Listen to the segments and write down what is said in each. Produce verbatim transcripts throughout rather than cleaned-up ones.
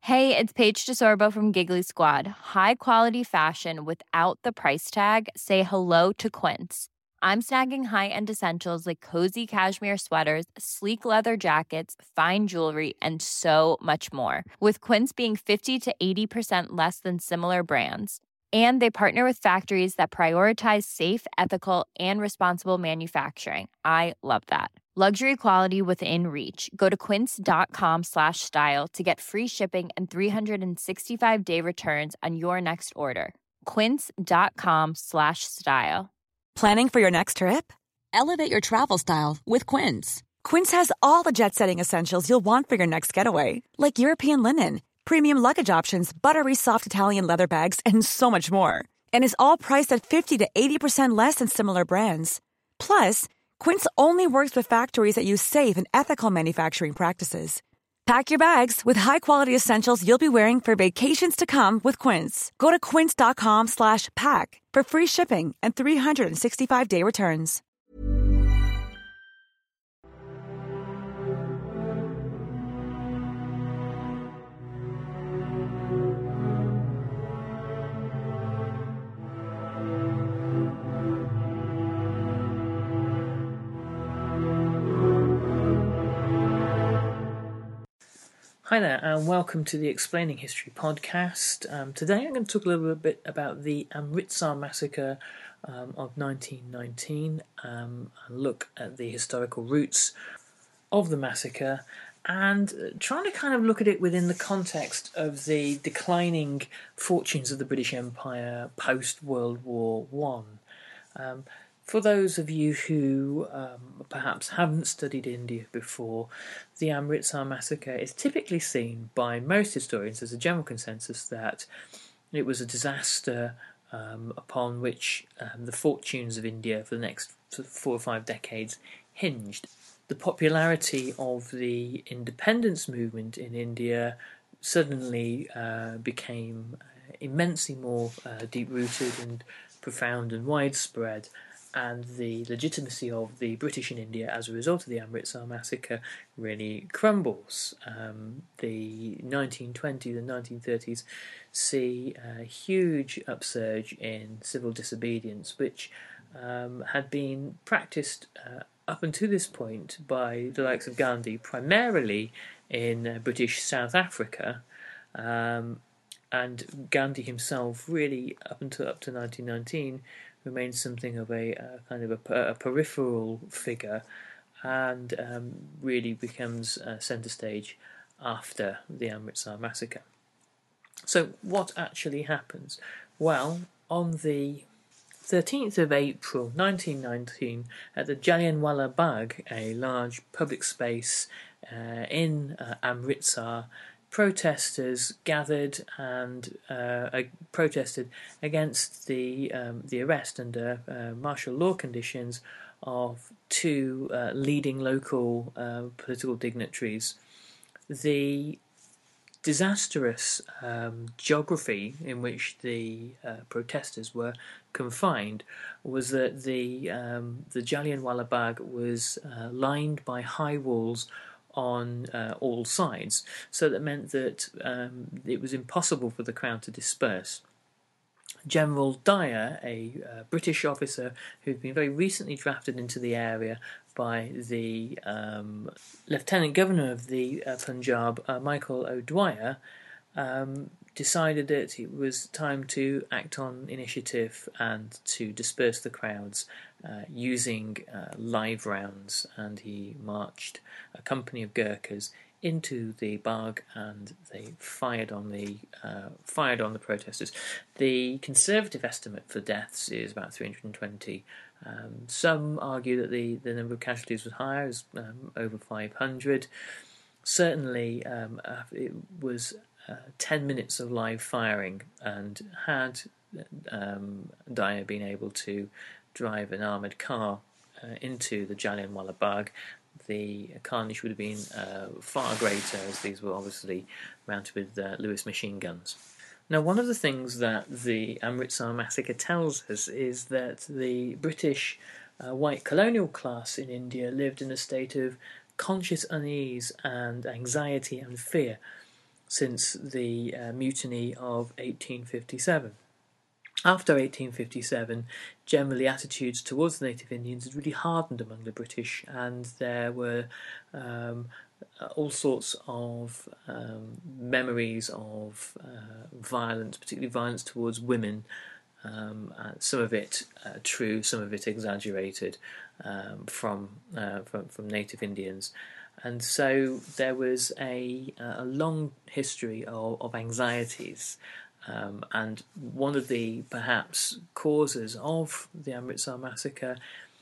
Hey, it's Paige DeSorbo from Giggly Squad. High quality fashion without the price tag. Say hello to Quince. I'm snagging high-end essentials like cozy cashmere sweaters, sleek leather jackets, fine jewelry, and so much more. With Quince being fifty to eighty percent less than similar brands. And they partner with factories that prioritize safe, ethical, and responsible manufacturing. I love that. Luxury quality within reach. Go to quince.com slash style to get free shipping and three sixty-five day returns on your next order. Quince.com slash style. Planning for your next trip? Elevate your travel style with Quince. Quince has all the jet-setting essentials you'll want for your next getaway, like European linen, premium luggage options, buttery soft Italian leather bags, and so much more. And is all priced at fifty to eighty percent less than similar brands. Plus, Quince only works with factories that use safe and ethical manufacturing practices. Pack your bags with high-quality essentials you'll be wearing for vacations to come with Quince. Go to quince.com slash pack for free shipping and three sixty-five day returns. Hi there, and welcome to the Explaining History podcast. Um, today I'm going to talk a little bit about the Amritsar massacre um, of nineteen nineteen, um, and look at the historical roots of the massacre, and trying to kind of look at it within the context of the declining fortunes of the British Empire post-World War One. Um, For those of you who um, perhaps haven't studied India before, the Amritsar massacre is typically seen by most historians as a general consensus that it was a disaster um, upon which um, the fortunes of India for the next four or five decades hinged. The popularity of the independence movement in India suddenly uh, became immensely more uh, deep-rooted and profound and widespread, and the legitimacy of the British in India as a result of the Amritsar massacre really crumbles. Um, the nineteen twenties and nineteen thirties see a huge upsurge in civil disobedience, which um, had been practiced uh, up until this point by the likes of Gandhi, primarily in uh, British South Africa, um, and Gandhi himself really, up until up to nineteen nineteen, remains something of a uh, kind of a, a peripheral figure, and um, really becomes uh, centre stage after the Amritsar massacre. So what actually happens? Well, on the thirteenth of April nineteen nineteen, at the Jallianwala Bagh, a large public space uh, in uh, Amritsar, protesters gathered and uh, protested against the um, the arrest under uh, martial law conditions of two uh, leading local uh, political dignitaries. The disastrous um, geography in which the uh, protesters were confined was that the um, the Jallianwala Bagh was uh, lined by high walls on uh, all sides, so that meant that um, it was impossible for the crowd to disperse. General Dyer, a uh, British officer who'd been very recently drafted into the area by the um, Lieutenant Governor of the uh, Punjab, uh, Michael O'Dwyer, um, decided that it was time to act on initiative and to disperse the crowds uh, using uh, live rounds, and he marched a company of Gurkhas into the Bagh, and they fired on the uh, fired on the protesters. The conservative estimate for deaths is about three hundred twenty. Um, some argue that the, the number of casualties was higher, is um, over five hundred. Certainly, um, it was uh, ten minutes of live firing, and had um, Dyer been able to drive an armoured car uh, into the Jallianwala Bagh, the carnage would have been uh, far greater, as these were obviously mounted with uh, Lewis machine guns. Now, one of the things that the Amritsar massacre tells us is that the British uh, white colonial class in India lived in a state of conscious unease and anxiety and fear. since the uh, mutiny of eighteen fifty-seven. After eighteen fifty-seven, generally attitudes towards the native Indians had really hardened among the British, and there were um, all sorts of um, memories of uh, violence, particularly violence towards women, um, uh, some of it uh, true, some of it exaggerated, um, from, uh, from from native Indians. And so there was a, a long history of, of anxieties. Um, and one of the, perhaps, causes of the Amritsar massacre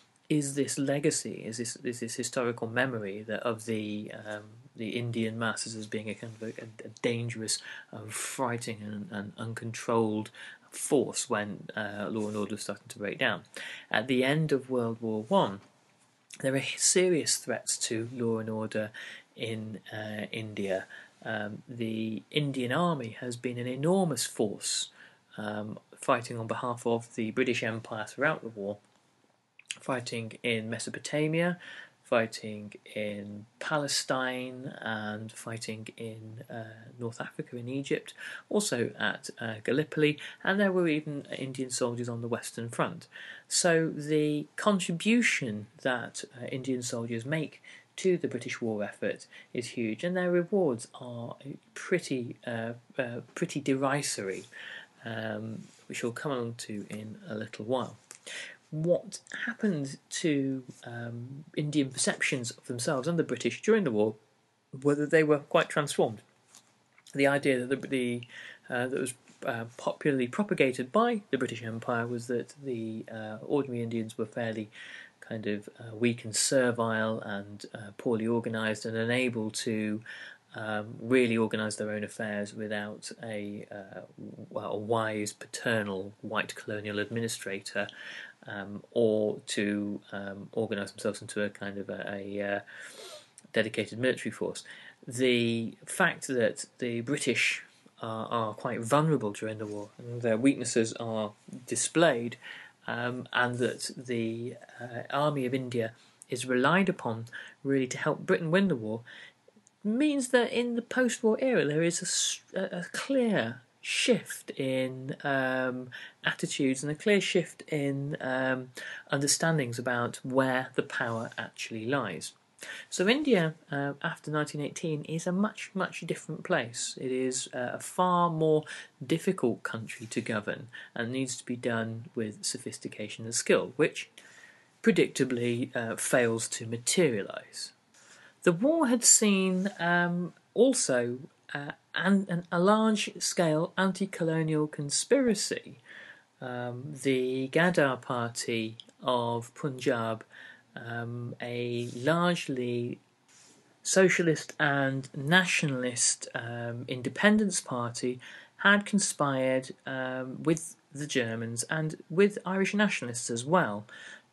is this legacy, is this is this historical memory that of the um, the Indian masses as being a kind of a, a dangerous, um, frightening, and, and uncontrolled force when uh, law and order was starting to break down. At the end of World War One, there are serious threats to law and order in uh, India. Um, the Indian Army has been an enormous force, um, fighting on behalf of the British Empire throughout the war, fighting in Mesopotamia, fighting in Palestine, and fighting in uh, North Africa, in Egypt, also at uh, Gallipoli, and there were even Indian soldiers on the Western Front. So the contribution that uh, Indian soldiers make to the British war effort is huge, and their rewards are pretty uh, uh, pretty derisory, um, which we'll come on to in a little while. What happened to um, Indian perceptions of themselves and the British during the war were that they were quite transformed. The idea that the, the uh, that was uh, popularly propagated by the British Empire was that the uh, ordinary Indians were fairly kind of uh, weak and servile and uh, poorly organised and unable to um, really organise their own affairs without a, uh, a wise paternal white colonial administrator, um, or to um, organise themselves into a kind of a, a uh, dedicated military force. The fact that the British are, are quite vulnerable during the war and their weaknesses are displayed, Um, and that the uh, Army of India is relied upon really to help Britain win the war, means that in the post-war era there is a, a clear shift in um, attitudes and a clear shift in um, understandings about where the power actually lies. So India, uh, after nineteen eighteen, is a much, much different place. It is uh, a far more difficult country to govern and needs to be done with sophistication and skill, which predictably uh, fails to materialise. The war had seen um, also uh, an, an, a large-scale anti-colonial conspiracy. Um, the Ghadar Party of Punjab, Um, a largely socialist and nationalist um, independence party, had conspired um, with the Germans and with Irish nationalists as well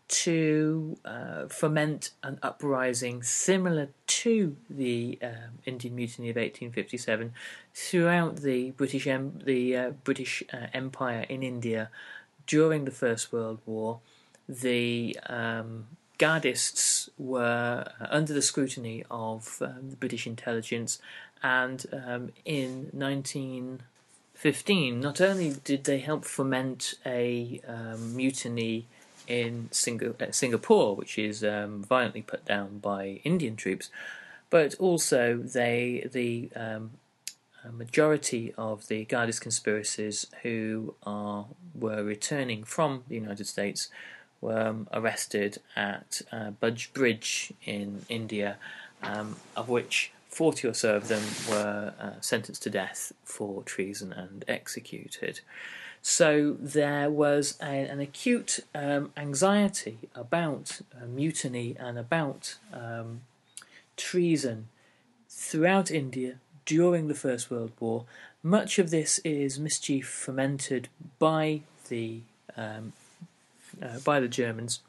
to uh, foment an uprising similar to the um, Indian Mutiny of eighteen fifty-seven throughout the British em- the uh, British uh, Empire in India during the First World War. The um, Gardists were under the scrutiny of um, the British intelligence, and um, in nineteen fifteen, not only did they help foment a um, mutiny in Sing- uh, Singapore, which is um, violently put down by Indian troops, but also they the um, majority of the Gardist conspirators who are were returning from the United States were um, arrested at uh, Budge Bridge in India, um, of which forty or so of them were uh, sentenced to death for treason and executed. So there was a, an acute um, anxiety about uh, mutiny and about um, treason throughout India during the First World War. Much of this is mischief fomented by the um, uh, by the Germans,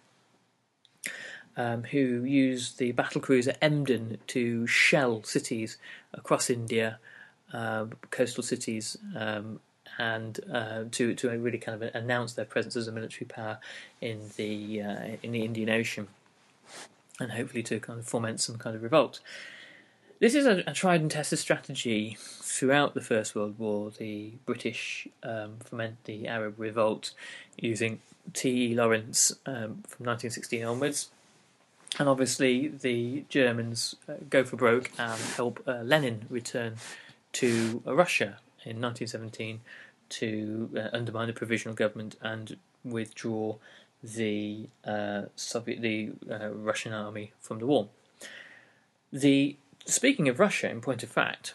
um, who used the battlecruiser Emden to shell cities across India, uh, coastal cities, um, and uh, to to really kind of announce their presence as a military power in the uh, in the Indian Ocean, and hopefully to kind of foment some kind of revolt. This is a, a tried and tested strategy throughout the First World War. The British um, foment the Arab revolt using T E Lawrence um, from nineteen sixteen onwards. And obviously the Germans uh, go for broke and help uh, Lenin return to uh, Russia in nineteen seventeen to uh, undermine the provisional government and withdraw the uh, Soviet, the uh, Russian army from the war. The Speaking of Russia, in point of fact,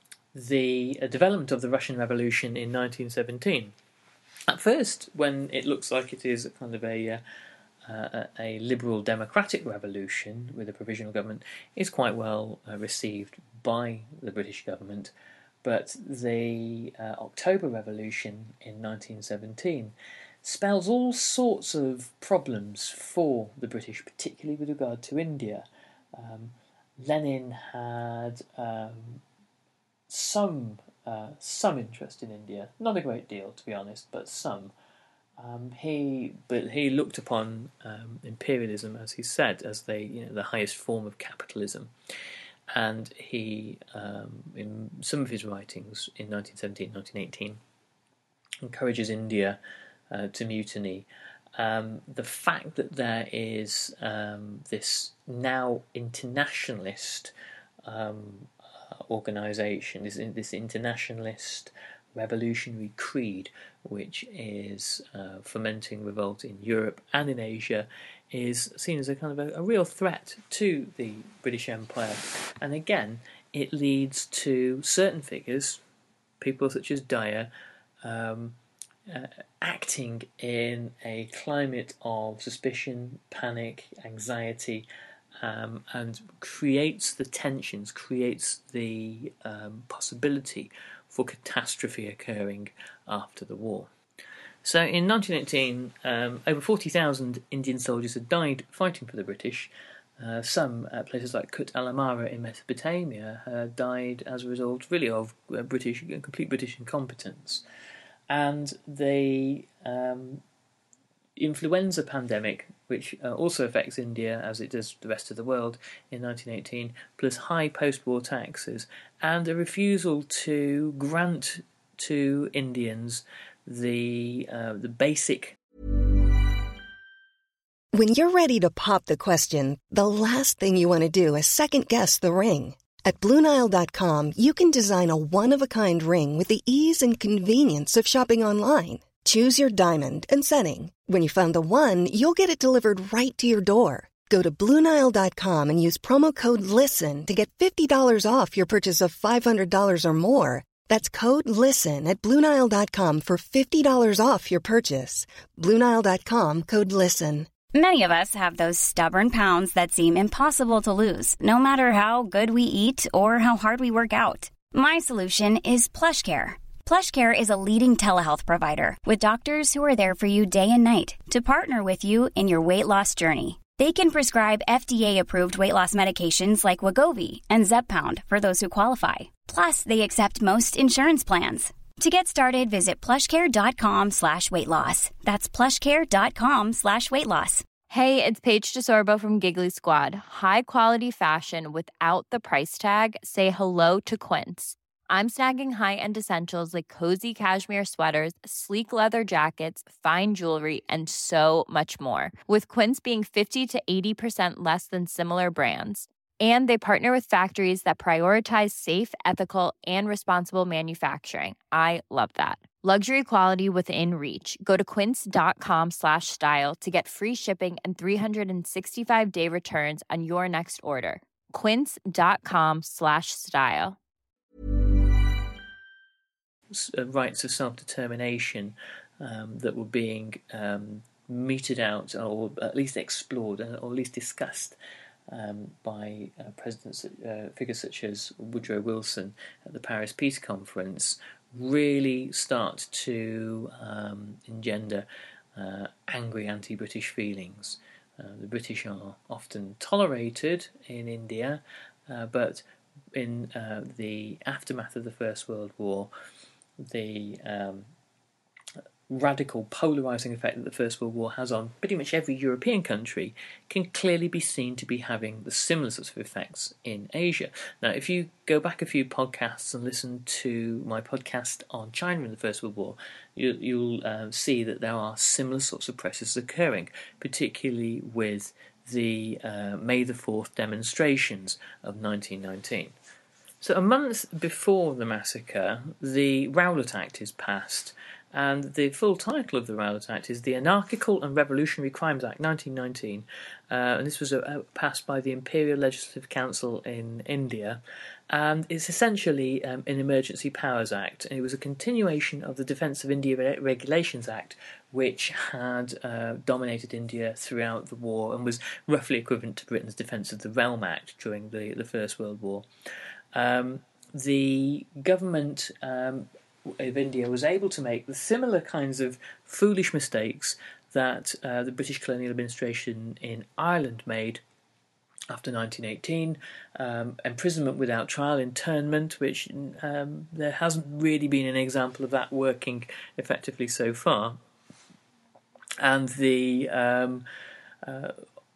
the uh, development of the Russian Revolution in nineteen seventeen. At first, when it looks like it is a kind of a uh, uh, a liberal democratic revolution with a provisional government, is quite well uh, received by the British government. But the uh, October Revolution in nineteen seventeen spells all sorts of problems for the British, particularly with regard to India. Um, Lenin had um, some uh, some interest in India, not a great deal, to be honest, but some. Um, he but he looked upon um, imperialism, as he said, as the you know the highest form of capitalism, and he um, in some of his writings in nineteen seventeen, nineteen eighteen encourages India uh, to mutiny. Um, the fact that there is um, this now internationalist um, uh, organisation, this, this internationalist revolutionary creed, which is uh, fomenting revolt in Europe and in Asia, is seen as a kind of a, a real threat to the British Empire. And again, it leads to certain figures, people such as Dyer, um, Uh, acting in a climate of suspicion, panic, anxiety, um, and creates the tensions, creates the um, possibility for catastrophe occurring after the war. So in nineteen eighteen, um, over forty thousand Indian soldiers had died fighting for the British. Uh, some at places like Kut al Amara in Mesopotamia had died as a result, really, of uh, British, complete British incompetence. And the um, influenza pandemic, which uh, also affects India as it does the rest of the world in nineteen eighteen, plus high post-war taxes, and a refusal to grant to Indians the uh, the basic. When you're ready to pop the question, the last thing you want to do is second-guess the ring. At Blue Nile dot com, you can design a one-of-a-kind ring with the ease and convenience of shopping online. Choose your diamond and setting. When you find the one, you'll get it delivered right to your door. Go to Blue Nile dot com and use promo code LISTEN to get fifty dollars off your purchase of five hundred dollars or more. That's code LISTEN at Blue Nile dot com for fifty dollars off your purchase. Blue Nile dot com, code LISTEN. Many of us have those stubborn pounds that seem impossible to lose, no matter how good we eat or how hard we work out. My solution is PlushCare. PlushCare is a leading telehealth provider with doctors who are there for you day and night to partner with you in your weight loss journey. They can prescribe F D A-approved weight loss medications like Wegovy and Zepbound for those who qualify. Plus, they accept most insurance plans. To get started, visit plushcare.com slash weight loss. That's plushcare.com slash weight loss. Hey, it's Paige DeSorbo from Giggly Squad. High quality fashion without the price tag. Say hello to Quince. I'm snagging high-end essentials like cozy cashmere sweaters, sleek leather jackets, fine jewelry, and so much more. With Quince being fifty to eighty percent less than similar brands. And they partner with factories that prioritize safe, ethical, and responsible manufacturing. I love that. Luxury quality within reach. Go to quince.com slash style to get free shipping and three sixty-five day returns on your next order. Quince.com slash style. Rights of self-determination um, that were being um, meted out, or at least explored, or at least discussed Um, by uh, presidents, uh, figures such as Woodrow Wilson at the Paris Peace Conference, really start to um, engender uh, angry anti-British feelings. Uh, the British are often tolerated in India, uh, but in uh, the aftermath of the First World War, the um, radical, polarising effect that the First World War has on pretty much every European country can clearly be seen to be having the similar sorts of effects in Asia. Now, if you go back a few podcasts and listen to my podcast on China in the First World War, you, you'll uh, see that there are similar sorts of processes occurring, particularly with the uh, May the fourth demonstrations of nineteen nineteen. So a month before the massacre, the Rowlatt Act is passed, and the full title of the Rowlatt Act is the Anarchical and Revolutionary Crimes Act nineteen nineteen, uh, and this was uh, passed by the Imperial Legislative Council in India, and it's essentially um, an Emergency Powers Act. And it was a continuation of the Defence of India Regulations Act, which had uh, dominated India throughout the war and was roughly equivalent to Britain's Defence of the Realm Act during the, the First World War. Um, the government um, of India was able to make the similar kinds of foolish mistakes that uh, the British colonial administration in Ireland made after nineteen eighteen, um, imprisonment without trial, internment, which um, there hasn't really been an example of that working effectively so far, and the um, uh,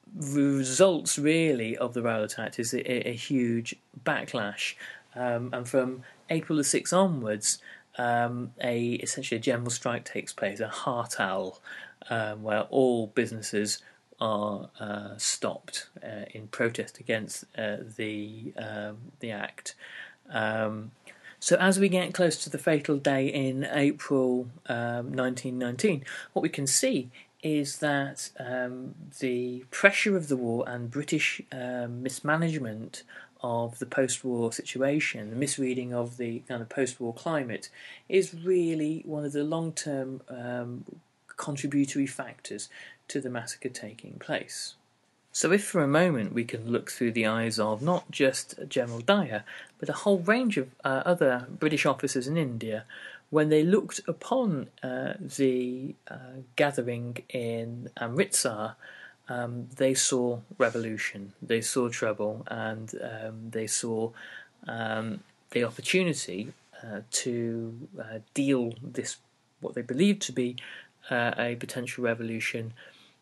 results really of the Rowlatt Act is a, a huge backlash, um, and from April the sixth onwards, Um, a essentially a general strike takes place, a hartal, um, where all businesses are uh, stopped uh, in protest against uh, the um, the act. Um, so as we get close to the fatal day in April um, nineteen nineteen, what we can see is that um, the pressure of the war and British um, mismanagement of the post-war situation, the misreading of the kind of post-war climate, is really one of the long-term um, contributory factors to the massacre taking place. So if for a moment we can look through the eyes of not just General Dyer, but a whole range of uh, other British officers in India, when they looked upon uh, the uh, gathering in Amritsar, Um, they saw revolution, they saw trouble, and um, they saw um, the opportunity uh, to uh, deal this, what they believed to be uh, a potential revolution,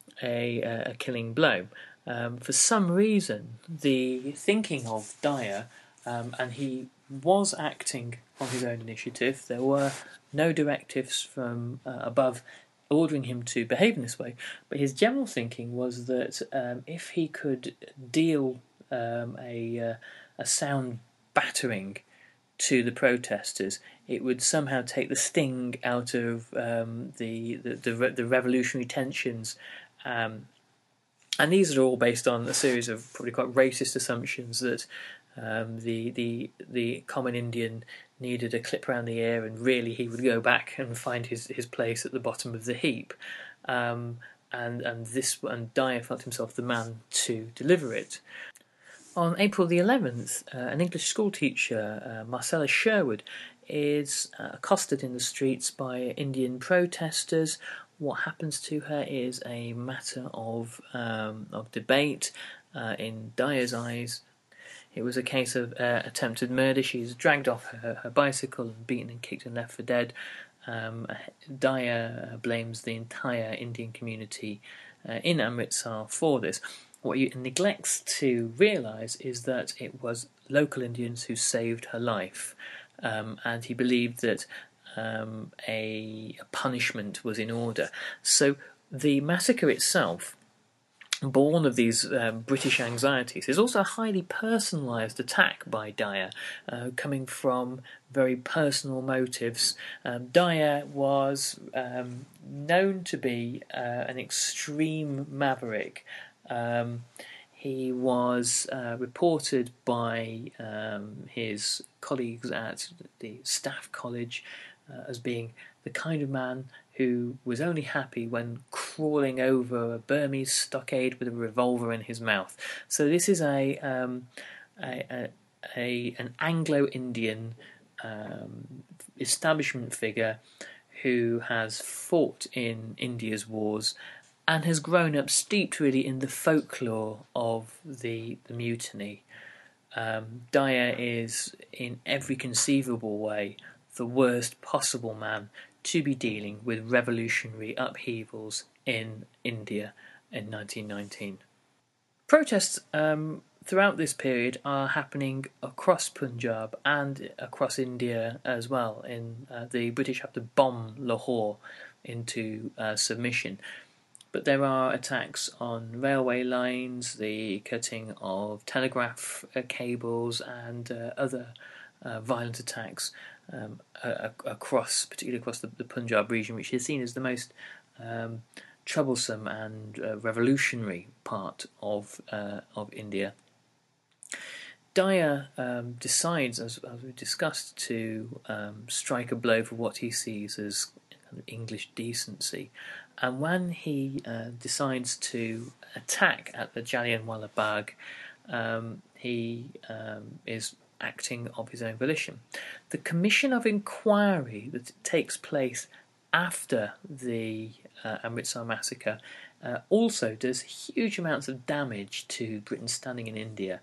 a, a killing blow. Um, for some reason, the thinking of Dyer, um, and he was acting on his own initiative, there were no directives from uh, above ordering him to behave in this way, but his general thinking was that um, if he could deal um, a, uh, a sound battering to the protesters, it would somehow take the sting out of um, the, the, the the revolutionary tensions. Um, and these are all based on a series of probably quite racist assumptions that um, the the the common Indian needed a clip around the ear, and really he would go back and find his, his place at the bottom of the heap. Um, and and this and Dyer felt himself the man to deliver it. On April the eleventh, uh, an English school teacher, uh, Marcella Sherwood, is uh, accosted in the streets by Indian protesters. What happens to her is a matter of um, of debate. Uh, in Dyer's eyes, it was a case of uh, attempted murder. She's dragged off her, her bicycle and beaten and kicked and left for dead. Um, Dyer blames the entire Indian community uh, in Amritsar for this. What he neglects to realise is that it was local Indians who saved her life, um, and he believed that um, a, a punishment was in order. So the massacre itself, born of these um, British anxieties, is also a highly personalised attack by Dyer, uh, coming from very personal motives. Um, Dyer was um, known to be uh, an extreme maverick. Um, he was uh, reported by um, his colleagues at the Staff College uh, as being the kind of man who was only happy when crawling over a Burmese stockade with a revolver in his mouth. So this is a, um, a, a, a an Anglo-Indian um, establishment figure who has fought in India's wars and has grown up steeped really in the folklore of the, the mutiny. Um, Dyer is in every conceivable way the worst possible man to be dealing with revolutionary upheavals in India in nineteen nineteen. Protests um, throughout this period are happening across Punjab and across India as well. In uh, the British have to bomb Lahore into uh, submission. But there are attacks on railway lines, the cutting of telegraph uh, cables, and uh, other uh, violent attacks um, uh, across, particularly across the, the Punjab region, which is seen as the most um, troublesome and uh, revolutionary part of uh, of India. Dyer um, decides, as, as we discussed, to um, strike a blow for what he sees as kind of English decency. And when he uh, decides to attack at the Jallianwala Bagh, um, he um, is acting of his own volition. The Commission of Inquiry that takes place after the uh, Amritsar massacre uh, also does huge amounts of damage to Britain's standing in India.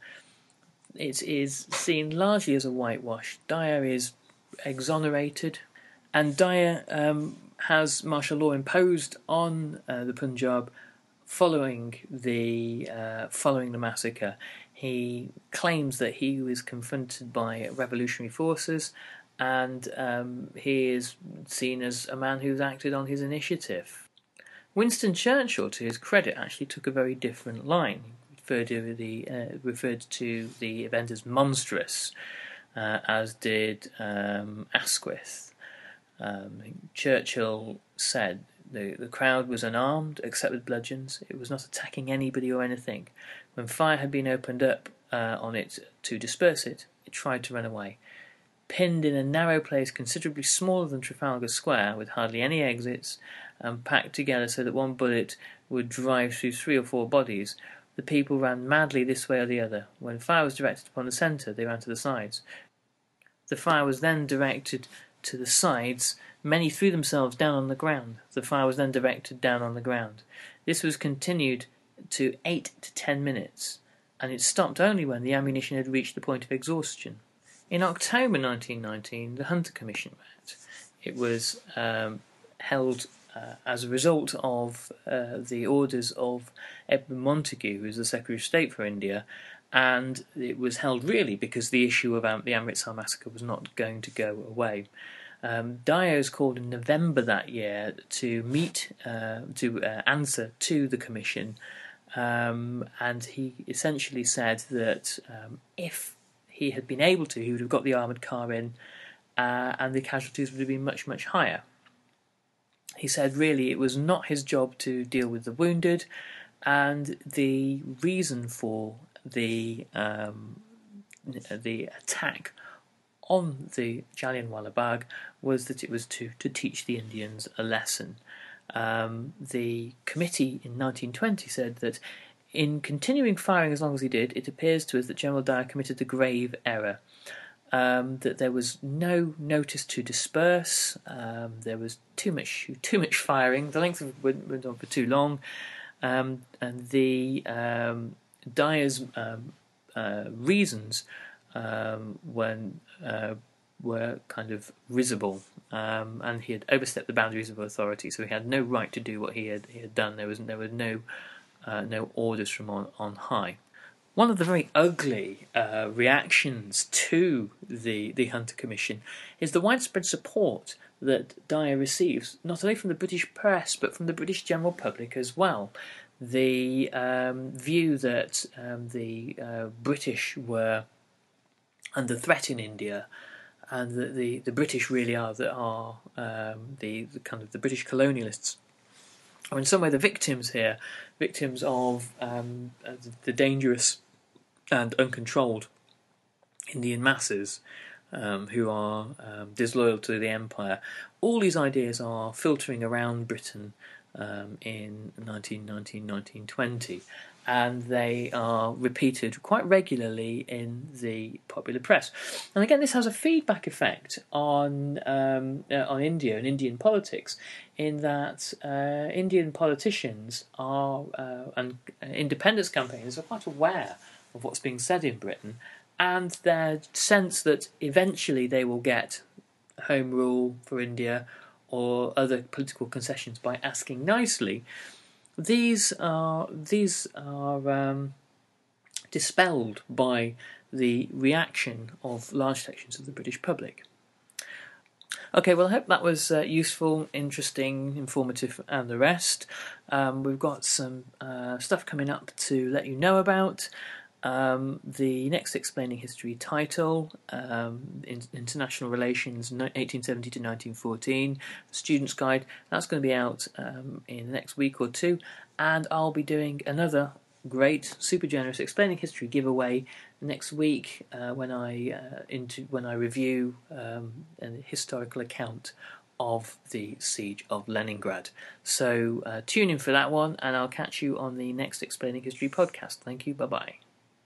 It is seen largely as a whitewash. Dyer is exonerated, and Dyer um, has martial law imposed on uh, the Punjab following the uh, following the massacre. He claims that he was confronted by revolutionary forces, and um, he is seen as a man who's acted on his initiative. Winston Churchill, to his credit, actually took a very different line. He referred to the, uh, referred to the event as monstrous, uh, as did um, Asquith. Um, Churchill said the, the crowd was unarmed except with bludgeons. It was not attacking anybody or anything. When fire had been opened up uh, on it to disperse it, it tried to run away. Pinned in a narrow place considerably smaller than Trafalgar Square, with hardly any exits, and packed together so that one bullet would drive through three or four bodies, the people ran madly this way or the other. When fire was directed upon the centre, they ran to the sides. The fire was then directed to the sides. Many threw themselves down on the ground. The fire was then directed down on the ground. This was continued to eight to ten minutes, and it stopped only when the ammunition had reached the point of exhaustion. In October nineteen nineteen, the Hunter Commission met. It was um, held uh, as a result of uh, the orders of Edmund Montagu, who was the Secretary of State for India, and it was held really because the issue of um, the Amritsar massacre was not going to go away. Um, Dyer was called in November that year to meet, uh, to uh, answer to the commission, um, and he essentially said that um, if he had been able to, he would have got the armoured car in, uh, and the casualties would have been much, much higher. He said really it was not his job to deal with the wounded, and the reason for the um, the attack on the Jallianwala Bagh was that it was to, to teach the Indians a lesson. Um, the committee in nineteen twenty said that in continuing firing as long as he did, it appears to us that General Dyer committed a grave error. Um, that there was no notice to disperse, um, there was too much too much firing, the length of it went, went on for too long, um, and the um, Dyer's um, uh, reasons um, when uh, were kind of risible, um, and he had overstepped the boundaries of authority, so he had no right to do what he had he had done. There was there were no uh, no orders from on, on high. One of the very ugly uh, reactions to the, the Hunter Commission is the widespread support that Dyer receives, not only from the British press, but from the British general public as well. The um, view that um, the uh, British were under threat in India, and that the, the British really are, that are um, the, the kind of the British colonialists, are in some way the victims here, victims of um, the dangerous and uncontrolled Indian masses um, who are um, disloyal to the empire. All these ideas are filtering around Britain um, in nineteen nineteen, nineteen twenty, and they are repeated quite regularly in the popular press. And again, this has a feedback effect on um, uh, on India and Indian politics, in that uh, Indian politicians are uh, and independence campaigners are quite aware of what's being said in Britain, and their sense that eventually they will get home rule for India or other political concessions by asking nicely, these are these are um, dispelled by the reaction of large sections of the British public. Okay, well, I hope that was uh, useful, interesting, informative, and the rest. Um, we've got some uh, stuff coming up to let you know about. Um, the next Explaining History title, um, in, International Relations eighteen seventy to nineteen fourteen, the Student's Guide, that's going to be out um, in the next week or two, and I'll be doing another great, super generous Explaining History giveaway next week uh, when I uh, into when I review um, a historical account of the Siege of Leningrad. So uh, tune in for that one, and I'll catch you on the next Explaining History podcast. Thank you. Bye bye.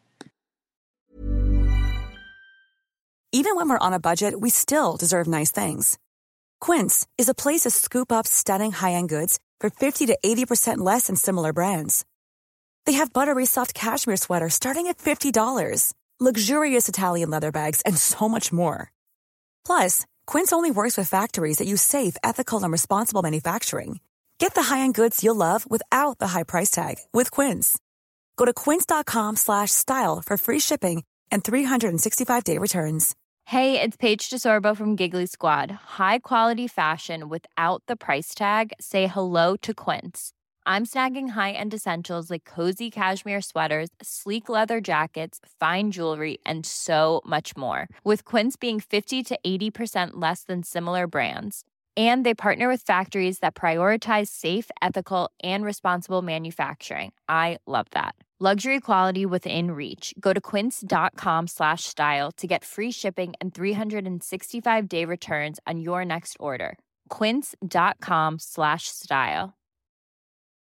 Even when we're on a budget, we still deserve nice things. Quince is a place to scoop up stunning high-end goods for fifty to eighty percent less than similar brands. They have buttery soft cashmere sweaters starting at fifty dollars, luxurious Italian leather bags, and so much more. Plus, Quince only works with factories that use safe, ethical, and responsible manufacturing. Get the high-end goods you'll love without the high price tag with Quince. Go to quince.com slash style for free shipping and three sixty-five day returns. Hey, it's Paige DeSorbo from Giggly Squad. High quality fashion without the price tag. Say hello to Quince. I'm snagging high-end essentials like cozy cashmere sweaters, sleek leather jackets, fine jewelry, and so much more. With Quince being fifty to eighty percent less than similar brands. And they partner with factories that prioritize safe, ethical, and responsible manufacturing. I love that. Luxury quality within reach. Go to quince.com slash style to get free shipping and three sixty-five day returns on your next order. Quince.com slash style.